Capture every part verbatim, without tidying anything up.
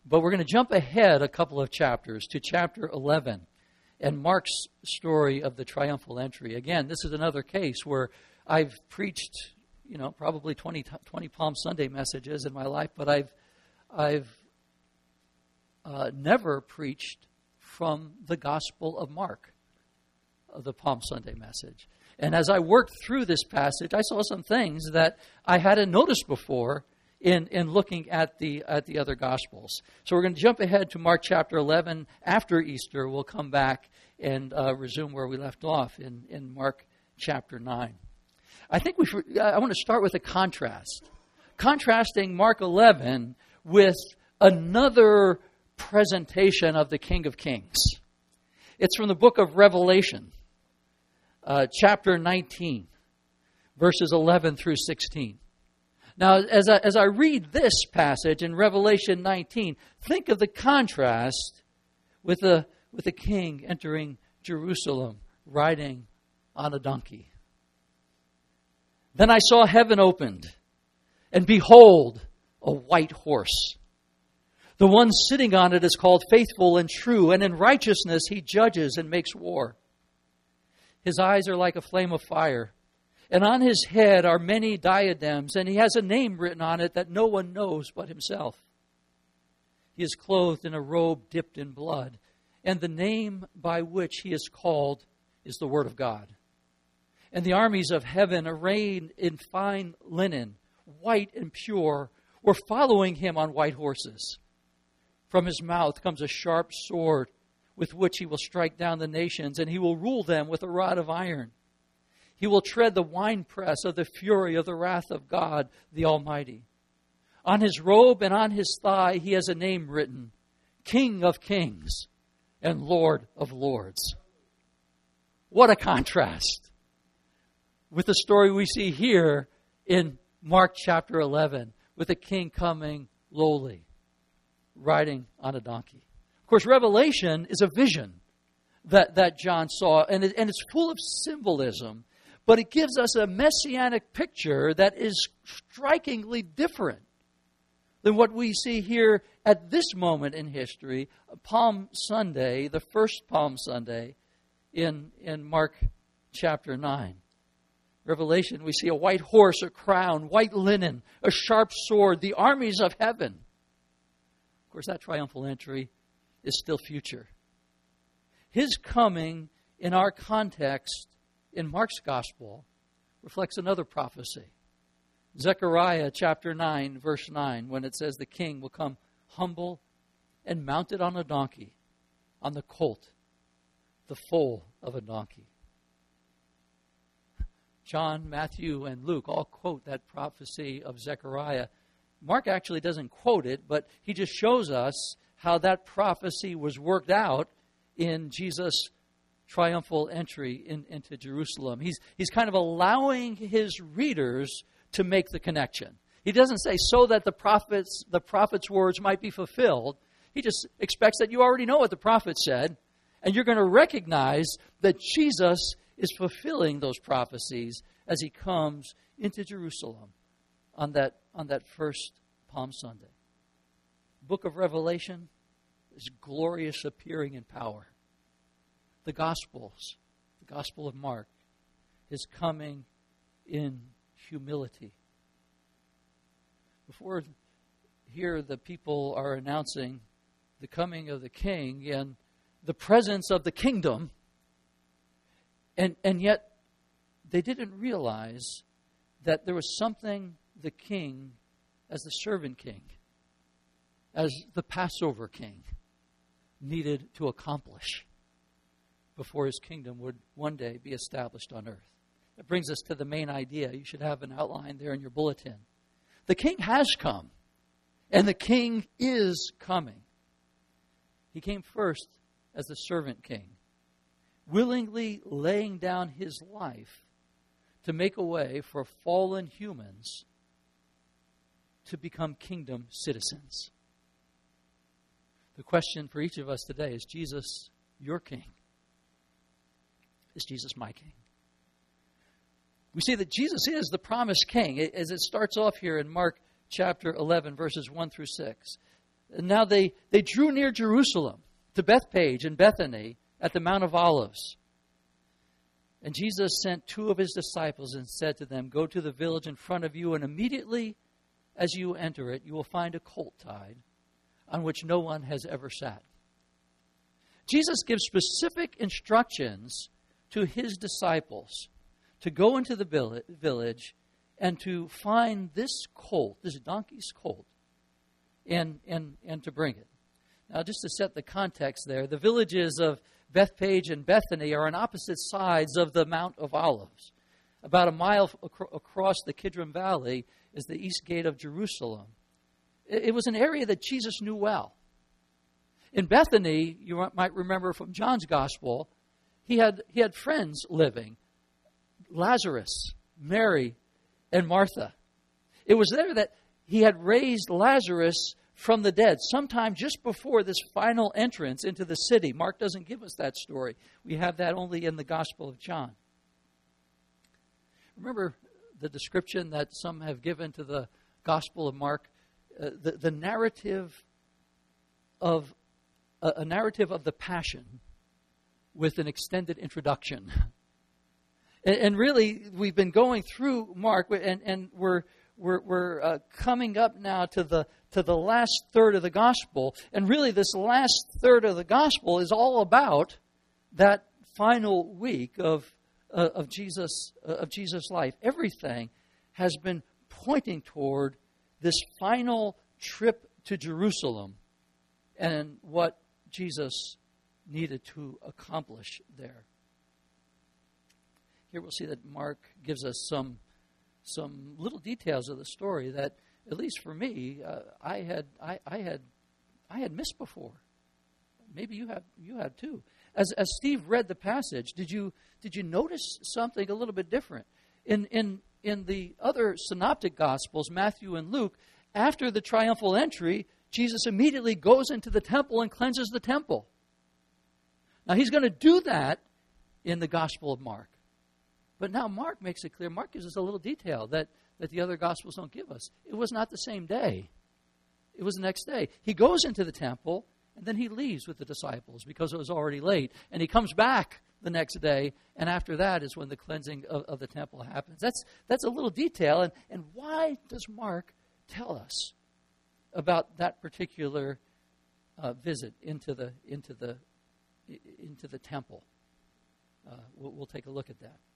But we're going to jump ahead a couple of chapters to chapter eleven and Mark's story of the triumphal entry. Again, this is another case where I've preached, you know, probably twenty, twenty Palm Sunday messages in my life, but I've I've uh, never preached from the Gospel of Mark, of the Palm Sunday message. And as I worked through this passage, I saw some things that I hadn't noticed before in, in looking at the at the other Gospels. So we're going to jump ahead to Mark chapter eleven. After Easter, we'll come back and uh, resume where we left off in, in Mark chapter nine. I think we. I want to start with a contrast. Contrasting Mark eleven with another presentation of the King of Kings. It's from the book of Revelation, uh, chapter nineteen, verses eleven through sixteen. Now, as I, as I read this passage in Revelation nineteen, think of the contrast with the, with the king entering Jerusalem riding on a donkey. Then I saw heaven opened, and behold, a white horse. The one sitting on it is called Faithful and True, and in righteousness he judges and makes war. His eyes are like a flame of fire, and on his head are many diadems, and he has a name written on it that no one knows but himself. He is clothed in a robe dipped in blood, and the name by which he is called is the Word of God. And the armies of heaven, arrayed in fine linen, white and pure, were following him on white horses. From his mouth comes a sharp sword with which he will strike down the nations, and he will rule them with a rod of iron. He will tread the winepress of the fury of the wrath of God, the Almighty. On his robe and on his thigh he has a name written, King of Kings and Lord of Lords. What a contrast with the story we see here in Mark chapter eleven, with a king coming lowly, riding on a donkey. Of course, Revelation is a vision that, that John saw, and, it, and it's full of symbolism, but it gives us a messianic picture that is strikingly different than what we see here at this moment in history, Palm Sunday, the first Palm Sunday in, in Mark chapter nine. Revelation, we see a white horse, a crown, white linen, a sharp sword, the armies of heaven. Of course, that triumphal entry is still future. His coming in our context in Mark's gospel reflects another prophecy. Zechariah chapter nine, verse nine, when it says the king will come humble and mounted on a donkey, on the colt, the foal of a donkey. John, Matthew, and Luke all quote that prophecy of Zechariah. Mark actually doesn't quote it, but he just shows us how that prophecy was worked out in Jesus' triumphal entry in, into Jerusalem. He's, he's kind of allowing his readers to make the connection. He doesn't say so that the prophets, the prophet's words might be fulfilled. He just expects that you already know what the prophet said, and you're going to recognize that Jesus is fulfilling those prophecies as he comes into Jerusalem on that, on that first Palm Sunday. Book of Revelation is glorious appearing in power. The Gospels, the Gospel of Mark, is coming in humility. Before here the people are announcing the coming of the King and the presence of the kingdom, and, and yet they didn't realize that there was something the King, as the servant king, as the Passover king, needed to accomplish before his kingdom would one day be established on earth. That brings us to the main idea. You should have an outline there in your bulletin. The king has come, and the king is coming. He came first as the servant king, willingly laying down his life to make a way for fallen humans to become kingdom citizens. The question for each of us today is, Jesus your king? Is Jesus my king? We see that Jesus is the promised king. As it starts off here in Mark chapter eleven, verses one through six. Now they, they drew near Jerusalem to Bethphage and Bethany at the Mount of Olives. And Jesus sent two of his disciples and said to them, "Go to the village in front of you, and immediately as you enter it, you will find a colt tied on which no one has ever sat." Jesus gives specific instructions to his disciples to go into the village and to find this colt, this donkey's colt, and, and, and to bring it. Now, just to set the context there, the villages of Bethphage and Bethany are on opposite sides of the Mount of Olives. About a mile ac- across the Kidron Valley is the east gate of Jerusalem. It, it was an area that Jesus knew well. In Bethany, you might remember from John's Gospel, he had, he had friends living, Lazarus, Mary, and Martha. It was there that he had raised Lazarus from the dead, sometime just before this final entrance into the city. Mark doesn't give us that story. We have that only in the Gospel of John. Remember the description that some have given to the Gospel of Mark? Uh, the, the narrative of a, a narrative of the Passion with an extended introduction. And, and really, we've been going through Mark, and, and we're we're, we're uh, coming up now to the to the last third of the gospel. And really, this last third of the gospel is all about that final week of uh, of Jesus uh, of Jesus' life. Everything has been pointing toward this final trip to Jerusalem and what Jesus needed to accomplish there. Here we'll see that Mark gives us some some little details of the story that, at least for me, uh, I had I, I had I had missed before. Maybe you have you had too. As as Steve read the passage, did you did you notice something a little bit different? In in in the other synoptic gospels, Matthew and Luke, after the triumphal entry, Jesus immediately goes into the temple and cleanses the temple. Now he's going to do that in the Gospel of Mark. But now Mark makes it clear. Mark gives us a little detail that, that the other Gospels don't give us. It was not the same day. It was the next day. He goes into the temple, and then he leaves with the disciples because it was already late. And he comes back the next day, and after that is when the cleansing of, of the temple happens. That's that's a little detail. And, and why does Mark tell us about that particular uh, visit into the into the into the temple? Uh, we'll, we'll take a look at that.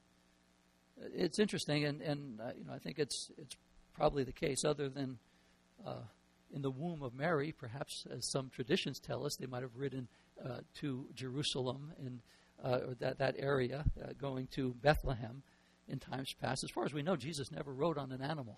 It's interesting, and, and uh, you know, I think it's it's probably the case. Other than uh, in the womb of Mary, perhaps, as some traditions tell us, they might have ridden uh, to Jerusalem and uh, or that that area, uh, going to Bethlehem in times past. As far as we know, Jesus never rode on an animal,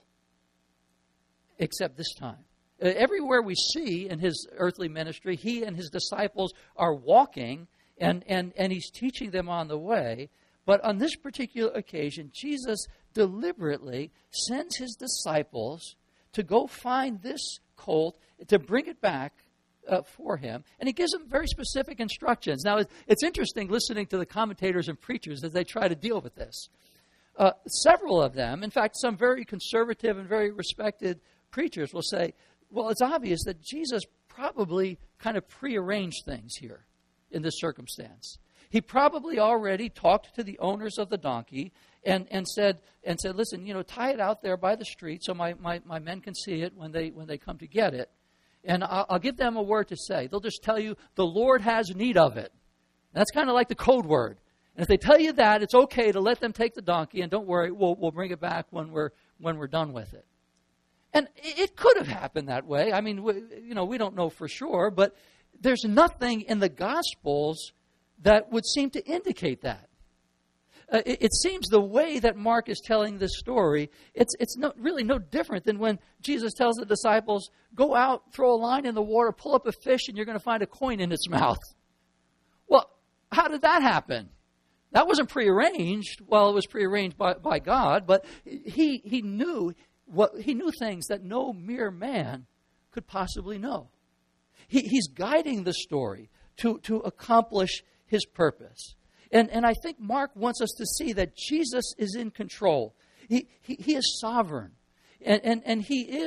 except this time. Uh, everywhere we see in his earthly ministry, he and his disciples are walking, and and and he's teaching them on the way. But on this particular occasion, Jesus deliberately sends his disciples to go find this colt, to bring it back uh, for him. And he gives them very specific instructions. Now, it's interesting listening to the commentators and preachers as they try to deal with this. Uh, several of them, in fact, some very conservative and very respected preachers will say, well, it's obvious that Jesus probably kind of prearranged things here in this circumstance. He probably already talked to the owners of the donkey and, and said, and said, listen, you know, tie it out there by the street so my, my, my men can see it when they when they come to get it. And I'll, I'll give them a word to say. They'll just tell you, the Lord has need of it. And that's kind of like the code word. And if they tell you that, it's okay to let them take the donkey, and don't worry, we'll we'll bring it back when we're when we're done with it. And it could have happened that way. I mean, we, you know, we don't know for sure, but there's nothing in the Gospels that would seem to indicate that. Uh, it, it seems the way that Mark is telling this story, it's it's no, really no different than when Jesus tells the disciples, go out, throw a line in the water, pull up a fish, and you're going to find a coin in its mouth. Well, how did that happen? That wasn't prearranged. Well, it was prearranged by, by God, but he he knew what he knew things that no mere man could possibly know. He, he's guiding the story to, to accomplish his purpose. And and I think Mark wants us to see that Jesus is in control. He he, he is sovereign. And, and, and he is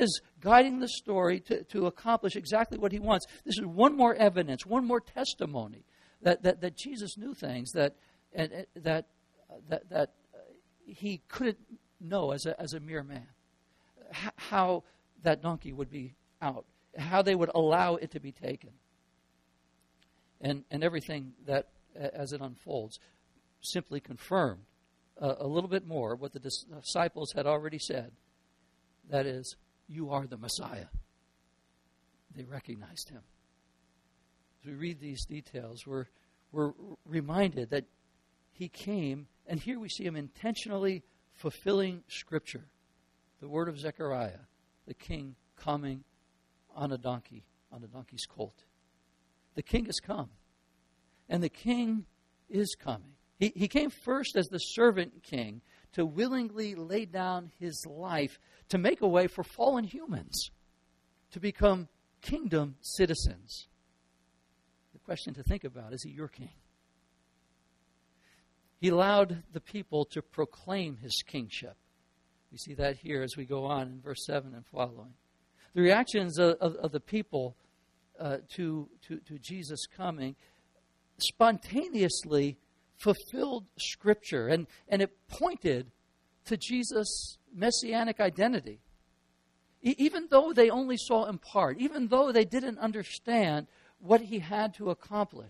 guiding the story to, to accomplish exactly what he wants. This is one more evidence, one more testimony that, that, that Jesus knew things that and, and that that that he couldn't know as a as a mere man. H- how that donkey would be out, how they would allow it to be taken, and and everything that as it unfolds simply confirmed uh, a little bit more what the disciples had already said. That is, you are the Messiah. They recognized him. As we read these details, we're we're reminded that he came, and here we see him intentionally fulfilling Scripture. The word of Zechariah, the king coming on a donkey, on a donkey's colt. The king has come, and the king is coming. He, he came first as the servant king to willingly lay down his life to make a way for fallen humans to become kingdom citizens. The question to think about, is he your king? He allowed the people to proclaim his kingship. We see that here as we go on in verse seven and following. The reactions of, of, of the people uh, to, to, to Jesus coming spontaneously fulfilled Scripture, and, and it pointed to Jesus' messianic identity. E- even though they only saw in part, even though they didn't understand what he had to accomplish.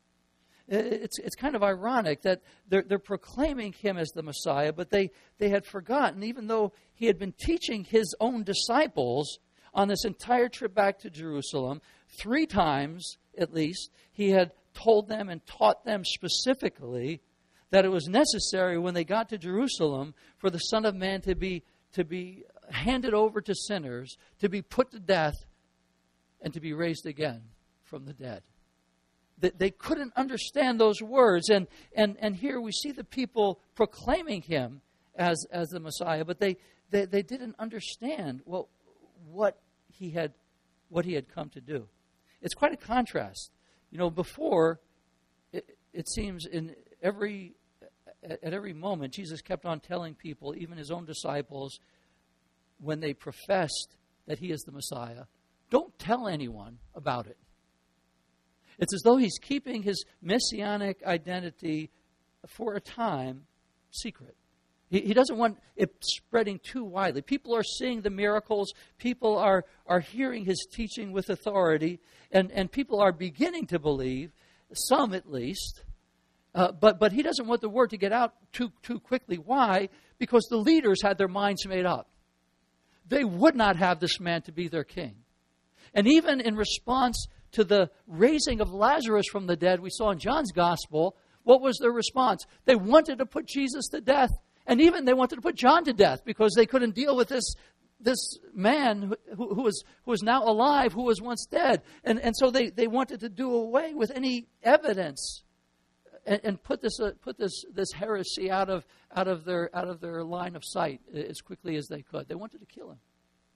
It's it's kind of ironic that they're, they're proclaiming him as the Messiah, but they, they had forgotten, even though he had been teaching his own disciples on this entire trip back to Jerusalem, three times at least, he had told them and taught them specifically that it was necessary when they got to Jerusalem for the Son of Man to be to be handed over to sinners, to be put to death, and to be raised again from the dead. That they couldn't understand those words, and, and, and here we see the people proclaiming him as, as the Messiah, but they, they, they didn't understand well, what he had what he had come to do. It's quite a contrast. You know, before it, it seems in every at every moment Jesus kept on telling people, even his own disciples, when they professed that he is the Messiah, don't tell anyone about it. It's as though he's keeping his messianic identity for a time secret. He, he doesn't want it spreading too widely. People are seeing the miracles. People are, are hearing his teaching with authority. And, and people are beginning to believe, some at least. Uh, but, but he doesn't want the word to get out too, too quickly. Why? Because the leaders had their minds made up. They would not have this man to be their king. And even in response to the raising of Lazarus from the dead, we saw in John's gospel, what was their response? They wanted to put Jesus to death. And even they wanted to put John to death because they couldn't deal with this, this man who, who, was, who was now alive, who was once dead. And, and so they, they wanted to do away with any evidence and, and put this uh, put this this heresy out of out of their out of their line of sight as quickly as they could. They wanted to kill him.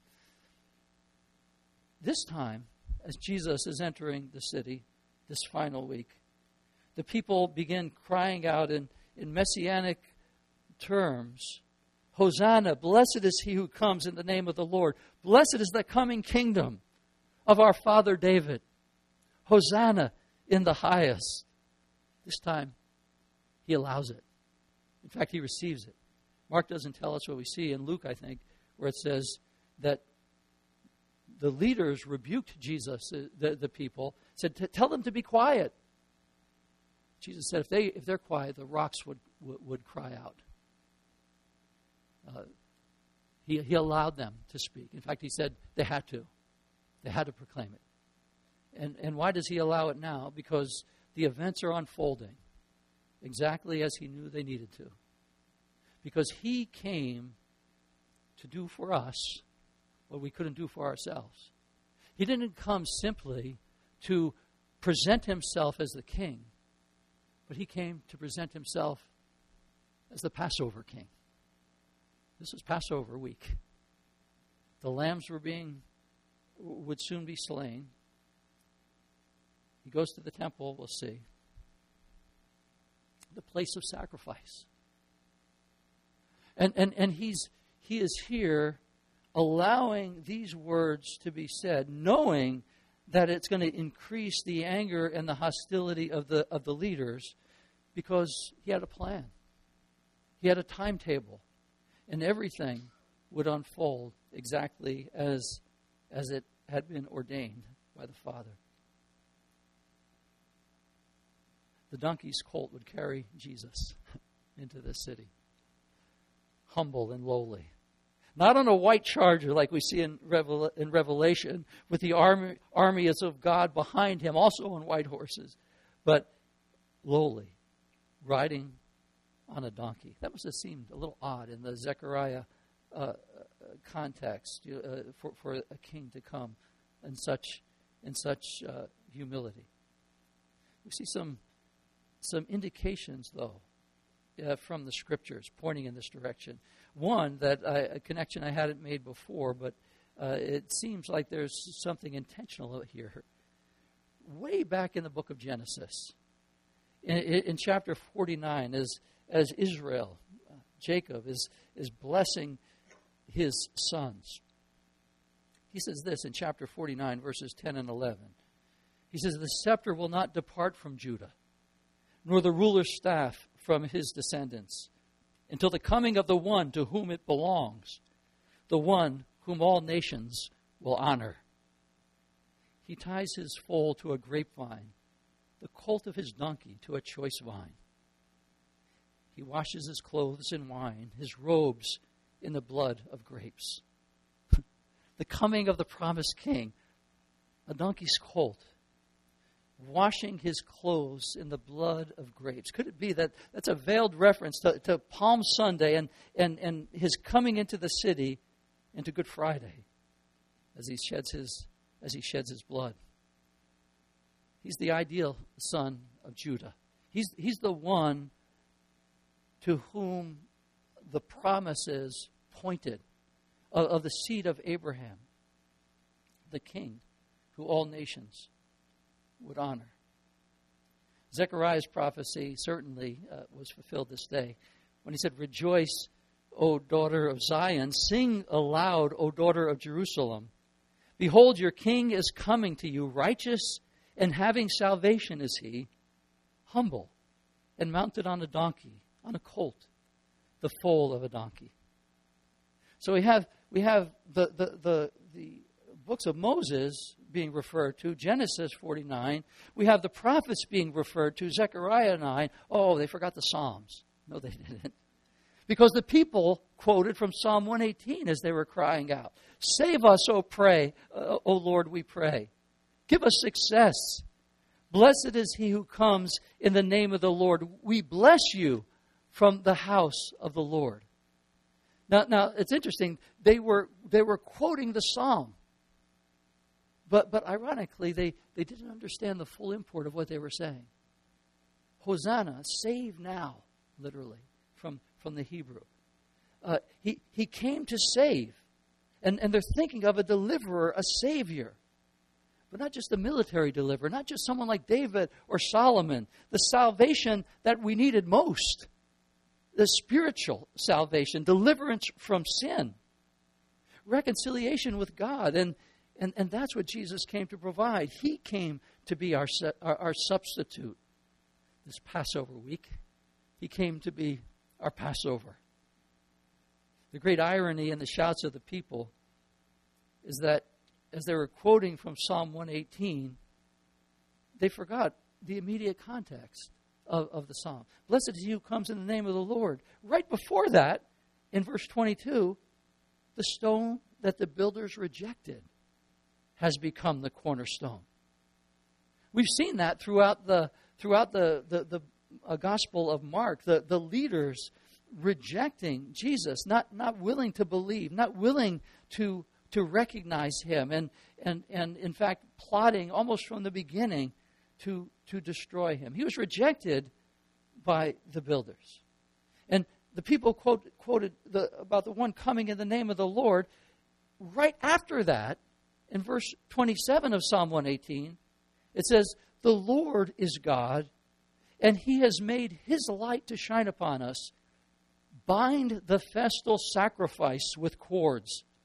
This time, as Jesus is entering the city this final week, the people begin crying out in, in messianic terms, Hosanna, blessed is he who comes in the name of the Lord. Blessed is the coming kingdom of our father David. Hosanna in the highest. This time, he allows it. In fact, he receives it. Mark doesn't tell us what we see in Luke, I think, where it says that the leaders rebuked Jesus, the, the people, said, tell them to be quiet. Jesus said, if, they, if they're quiet, the rocks would, would, would cry out. Uh, he, he allowed them to speak. In fact, he said they had to. They had to proclaim it. And, and why does he allow it now? Because the events are unfolding exactly as he knew they needed to. Because he came to do for us what we couldn't do for ourselves. He didn't come simply to present himself as the king, but he came to present himself as the Passover king. This was Passover week. The lambs were being, would soon be slain. He goes to the temple, we'll see. The place of sacrifice. And and, and he's he is here allowing these words to be said, knowing that it's going to increase the anger and the hostility of the of the leaders, because he had a plan. He had a timetable, and everything would unfold exactly as as it had been ordained by the Father. The donkey's colt would carry Jesus into the city, humble and lowly. Not on a white charger like we see in, Revel- in Revelation, with the army, armies of God behind him, also on white horses, but lowly, riding on a donkey. That must have seemed a little odd in the Zechariah uh, context uh, for, for a king to come in such in such uh, humility. We see some some indications, though, uh, from the Scriptures pointing in this direction. One, that I, a connection I hadn't made before, but uh, it seems like there's something intentional here. Way back in the book of Genesis, in, in chapter forty-nine, as as Israel, uh, Jacob, is, is blessing his sons. He says this in chapter forty-nine, verses ten and eleven. He says, "The scepter will not depart from Judah, nor the ruler's staff from his descendants, until the coming of the one to whom it belongs, the one whom all nations will honor. He ties his foal to a grapevine, the colt of his donkey to a choice vine. He washes his clothes in wine, his robes in the blood of grapes." The coming of the promised king, a donkey's colt, washing his clothes in the blood of grapes. Could it be that that's a veiled reference to, to Palm Sunday and, and, and his coming into the city and to Good Friday as he sheds his as he sheds his blood? He's the ideal son of Judah. He's he's the one to whom the promises pointed of, of the seed of Abraham, the king who all nations would honor. Zechariah's prophecy certainly uh, was fulfilled this day when he said, "Rejoice, O daughter of Zion. Sing aloud, O daughter of Jerusalem. Behold, your king is coming to you. Righteous and having salvation is he, humble and mounted on a donkey, on a colt, the foal of a donkey." So we have we have the the the, the books of Moses being referred to, Genesis forty-nine. We have the prophets being referred to, Zechariah nine. Oh, they forgot the Psalms. No, they didn't. Because the people quoted from Psalm one eighteen as they were crying out, "Save us, O pray, uh, O Lord, we pray. Give us success. Blessed is he who comes in the name of the Lord. We bless you from the house of the Lord." Now, now it's interesting. They were they were quoting the psalm. But but ironically, they, they didn't understand the full import of what they were saying. Hosanna, save now, literally, from, from the Hebrew. Uh, he, he came to save. And, and they're thinking of a deliverer, a savior. But not just a military deliverer, not just someone like David or Solomon. The salvation that we needed most. The spiritual salvation, deliverance from sin. Reconciliation with God. And And, and that's what Jesus came to provide. He came to be our, our, our substitute. This Passover week, he came to be our Passover. The great irony in the shouts of the people is that as they were quoting from Psalm one eighteen, they forgot the immediate context of, of the psalm. Blessed is he who comes in the name of the Lord. Right before that, in verse twenty-two, the stone that the builders rejected has become the cornerstone. We've seen that throughout the throughout the the, the uh, Gospel of Mark. The, the leaders rejecting Jesus, not not willing to believe, not willing to to recognize him, and and and in fact plotting almost from the beginning to to destroy him. He was rejected by the builders, and the people quote, quoted the, about the one coming in the name of the Lord. Right after that, in verse twenty-seven of Psalm one eighteen, it says, "The Lord is God, and he has made his light to shine upon us. Bind the festal sacrifice with cords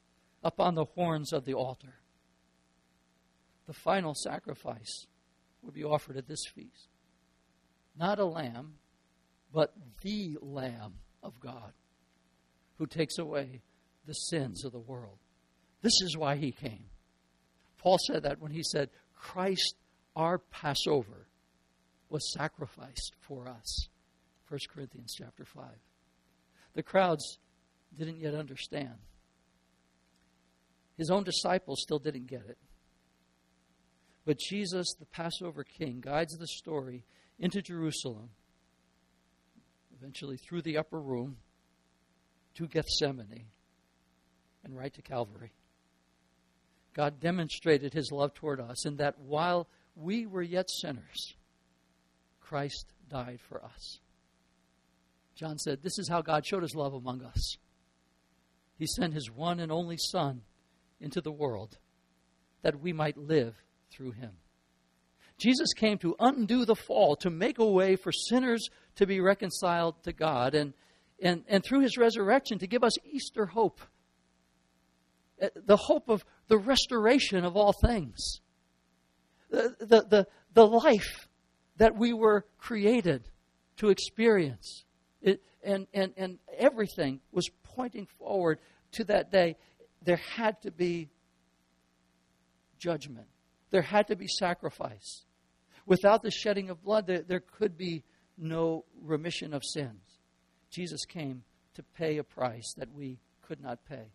up on the horns of the altar. The final sacrifice would be offered at this feast. Not a lamb, but the Lamb of God who takes away the sins of the world. This is why he came. Paul said that when he said, Christ, our Passover, was sacrificed for us. First Corinthians chapter five. The crowds didn't yet understand. His own disciples still didn't get it. But Jesus, the Passover King, guides the story into Jerusalem, eventually through the upper room, to Gethsemane, and right to Calvary. God demonstrated his love toward us in that while we were yet sinners, Christ died for us. John said, this is how God showed his love among us. He sent his one and only Son into the world that we might live through him. Jesus came to undo the fall, to make a way for sinners to be reconciled to God, and, and, and through his resurrection to give us Easter hope, the hope of the restoration of all things, the, the, the, the life that we were created to experience. It, and, and, and everything was pointing forward to that day. There had to be judgment. There had to be sacrifice. Without the shedding of blood, there, there could be no remission of sins. Jesus came to pay a price that we could not pay.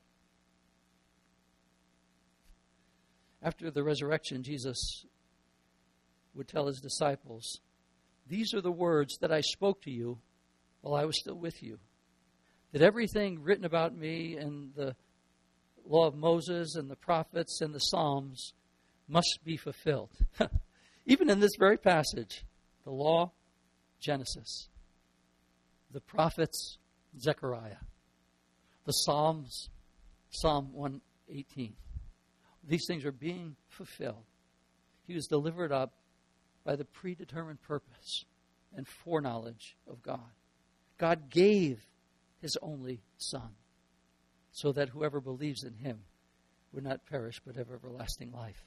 After the resurrection, Jesus would tell his disciples, these are the words that I spoke to you while I was still with you. That everything written about me in the law of Moses and the prophets and the Psalms must be fulfilled. Even in this very passage, the law, Genesis, the prophets, Zechariah, the Psalms, Psalm one eighteen. These things are being fulfilled. He was delivered up by the predetermined purpose and foreknowledge of God. God gave his only Son so that whoever believes in him would not perish but have everlasting life.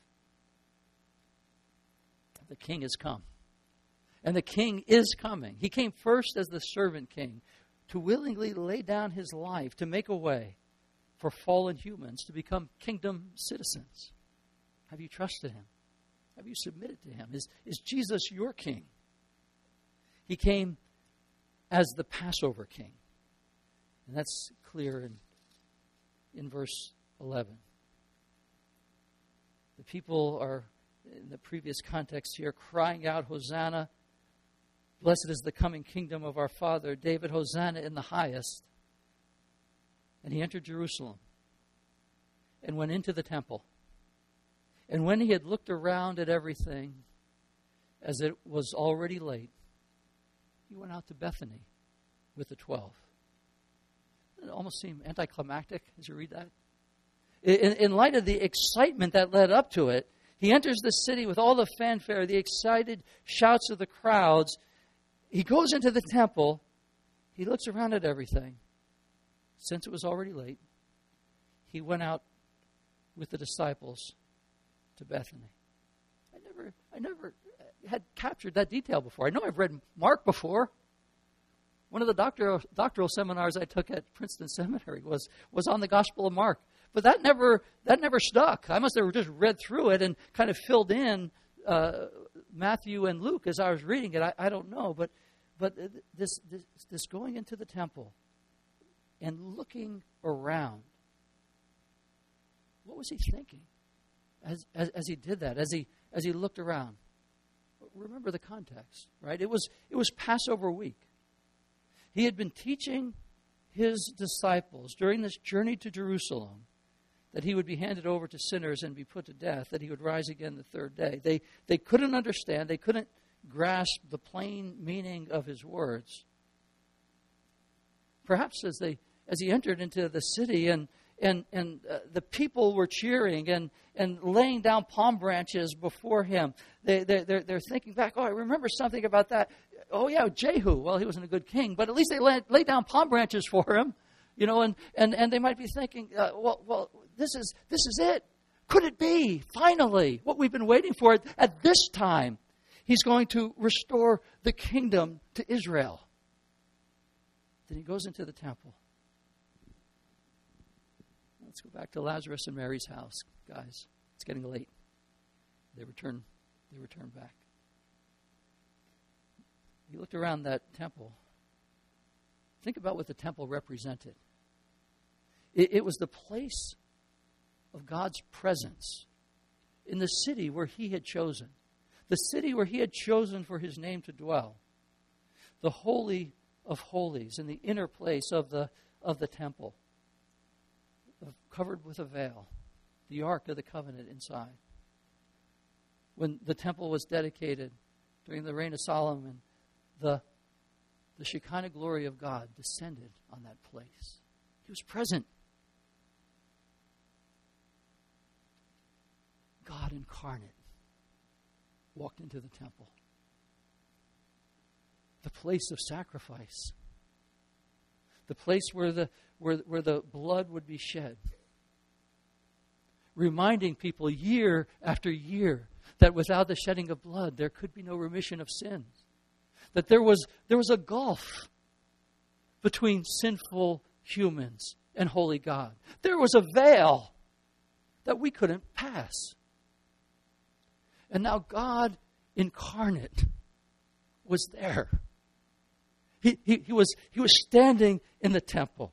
The King has come. And the King is coming. He came first as the servant king to willingly lay down his life to make a way for fallen humans to become kingdom citizens. Have you trusted him? Have you submitted to him? Is, is Jesus your king? He came as the Passover king. And that's clear in, in verse eleven. The people are, in the previous context here, crying out, Hosanna. Blessed is the coming kingdom of our father David. Hosanna in the highest. And he entered Jerusalem and went into the temple. And when he had looked around at everything, as it was already late, he went out to Bethany with the twelve. It almost seemed anticlimactic as you read that. In, in light of the excitement that led up to it, he enters the city with all the fanfare, the excited shouts of the crowds. He goes into the temple. He looks around at everything. Since it was already late, he went out with the disciples to Bethany. I never, I never had captured that detail before. I know I've read Mark before. One of the doctoral, doctoral seminars I took at Princeton Seminary was, was on the Gospel of Mark. But that never that never stuck. I must have just read through it and kind of filled in uh, Matthew and Luke as I was reading it. I, I don't know. But but this, this this going into the temple and looking around, what was he thinking as, as as he did that? As he as he looked around, remember the context, right? It was it was Passover week. He had been teaching his disciples during this journey to Jerusalem that he would be handed over to sinners and be put to death, that he would rise again the third day. They they couldn't understand, they couldn't grasp the plain meaning of his words. Perhaps as they as he entered into the city and and and uh, the people were cheering and and laying down palm branches before him, they they they're, they're thinking back, oh, I remember something about that. Oh yeah, Jehu. Well, he wasn't a good king, but at least they laid, laid down palm branches for him. You know, and, and, and they might be thinking, uh, well, well, this is this is it. Could it be, finally, what we've been waiting for at, at this time? He's going to restore the kingdom to Israel. Then he goes into the temple. Let's go back to Lazarus and Mary's house, guys. It's getting late. They return, they return back. He looked around that temple. Think about what the temple represented. It, it was the place of God's presence in the city where he had chosen. The city where he had chosen for his name to dwell. The Holy of Holies in the inner place of the, of the temple. Covered with a veil. The Ark of the Covenant inside. When the temple was dedicated during the reign of Solomon, the, the Shekinah glory of God descended on that place. He was present. God incarnate walked into the temple. The place of sacrifice. The place where the where, where the blood would be shed. Reminding people year after year that without the shedding of blood there could be no remission of sins. That there was there was a gulf between sinful humans and holy God. There was a veil that we couldn't pass. And now God incarnate was there. He, he, he was he was standing in the temple.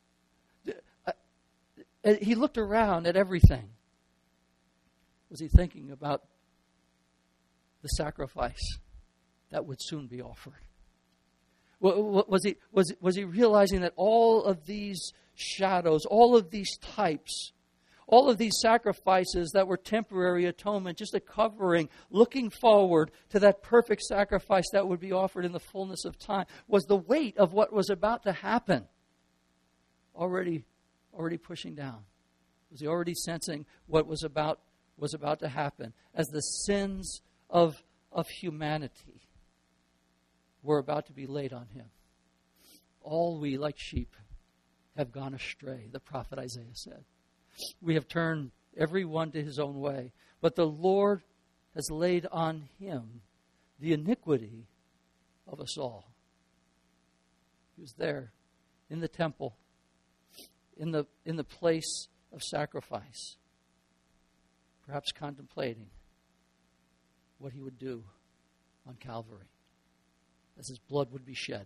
He looked around at everything. Was he thinking about the sacrifice that would soon be offered? Was he, was, was he realizing that all of these shadows, all of these types, all of these sacrifices that were temporary atonement, just a covering, looking forward to that perfect sacrifice that would be offered in the fullness of time, was the weight of what was about to happen already already pushing down? Was he already sensing what was about was about to happen as the sins of, of humanity were about to be laid on him? All we, like sheep, have gone astray, the prophet Isaiah said. We have turned every one to his own way, but the Lord has laid on him the iniquity of us all. He was there in the temple, in the in the place of sacrifice, perhaps contemplating what he would do on Calvary as his blood would be shed.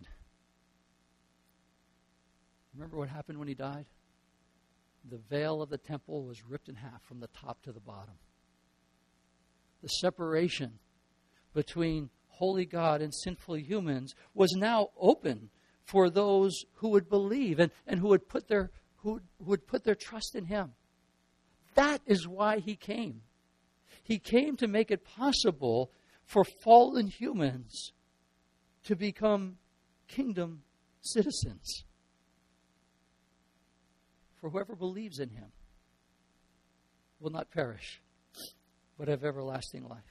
Remember what happened when he died? The veil of the temple was ripped in half from the top to the bottom. The separation between holy God and sinful humans was now open for those who would believe and, and who would put their who would put their trust in him. That is why he came. He came to make it possible for fallen humans to become kingdom citizens. For whoever believes in him will not perish, but have everlasting life.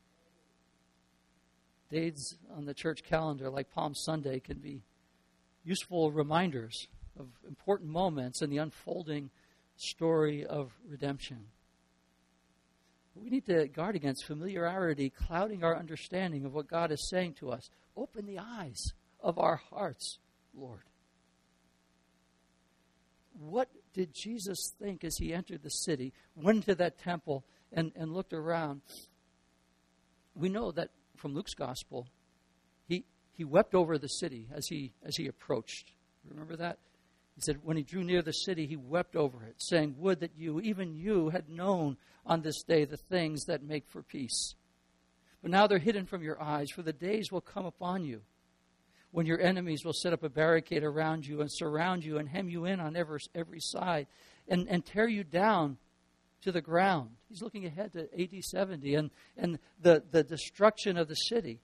Days on the church calendar, like Palm Sunday, can be useful reminders of important moments in the unfolding story of redemption. We need to guard against familiarity clouding our understanding of what God is saying to us. Open the eyes of our hearts, Lord. What did Jesus think as he entered the city, went into that temple, and, and looked around? We know that from Luke's gospel, he he wept over the city as he as he approached. Remember that? He said, when he drew near the city, he wept over it, saying, would that you, even you, had known on this day the things that make for peace. But now they're hidden from your eyes, for the days will come upon you when your enemies will set up a barricade around you and surround you and hem you in on every, every side and, and tear you down to the ground. He's looking ahead to A D seventy and, and the, the destruction of the city.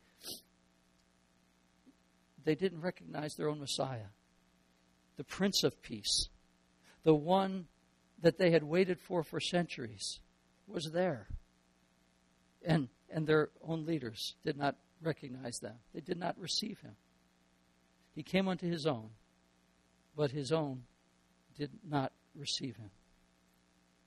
They didn't recognize their own Messiah, the Prince of Peace, the one that they had waited for for centuries, was there. And, and their own leaders did not recognize them. They did not receive him. He came unto his own, but his own did not receive him.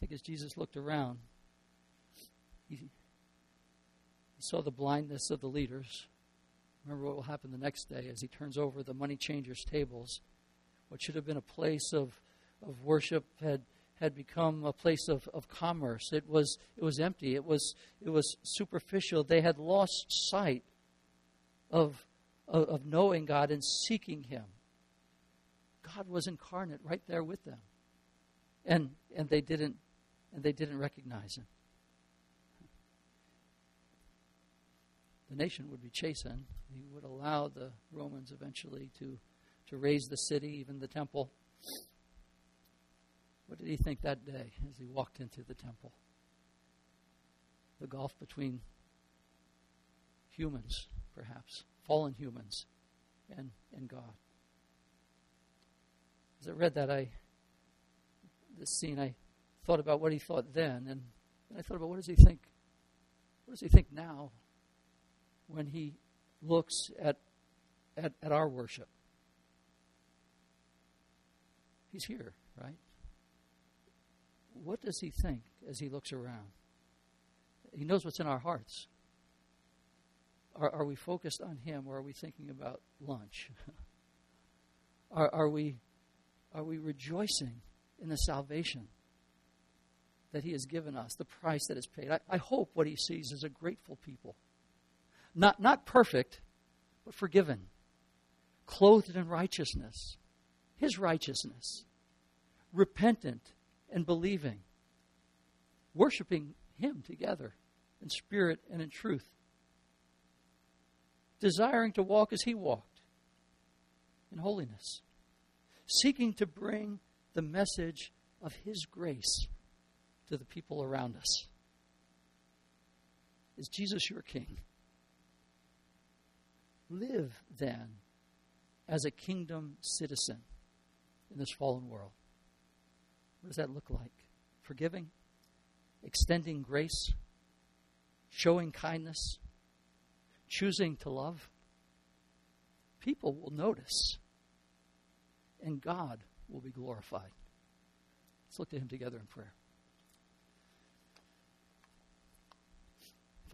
think as Jesus looked around, he, he saw the blindness of the leaders. Remember what will happen the next day as he turns over the money changers' tables. What should have been a place of, of worship had had become a place of, of commerce. It was it was empty. It was it was superficial. They had lost sight of, of, of knowing God and seeking Him. God was incarnate right there with them. And and they didn't and they didn't recognize Him. The nation would be chastened. He would allow the Romans eventually to, to raise the city, even the temple. What did he think that day as he walked into the temple? The gulf between humans, perhaps, fallen humans, and, and God. As I read that, I this scene, I thought about what he thought then, and then I thought about what does he think? What does he think now when he looks at at, at our worship? He's here, right? What does he think as he looks around? He knows what's in our hearts. Are, are we focused on Him, or are we thinking about lunch? are, are we are we rejoicing in the salvation that He has given us, the price that is paid? I, I hope what he sees is a grateful people. Not not perfect, but forgiven, clothed in righteousness, His righteousness, repentant and believing, worshiping Him together in spirit and in truth, desiring to walk as He walked in holiness, seeking to bring the message of His grace to the people around us. Is Jesus your King? Live, then, as a kingdom citizen in this fallen world. What does that look like? Forgiving, extending grace, showing kindness, choosing to love. People will notice, and God will be glorified. Let's look to Him together in prayer.